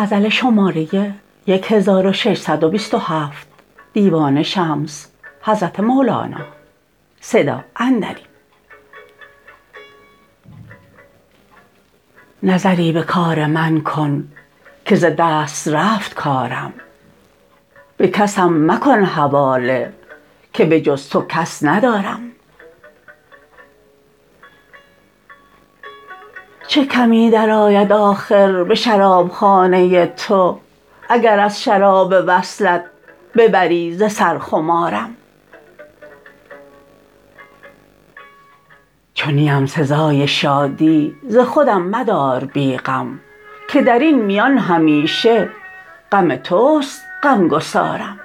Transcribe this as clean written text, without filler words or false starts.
نظری به کار من کن که ز دست رفت کارم. به کسم مکن حواله که به جز تو کس ندارم. چه کمی درآید آخر به شرابخانه تو اگر از شراب وصلت ببری ز سر خمارم. چو نیم سزای شادی ز خودم مدار بی غم که در این میان همیشه غم توست غمگسارم.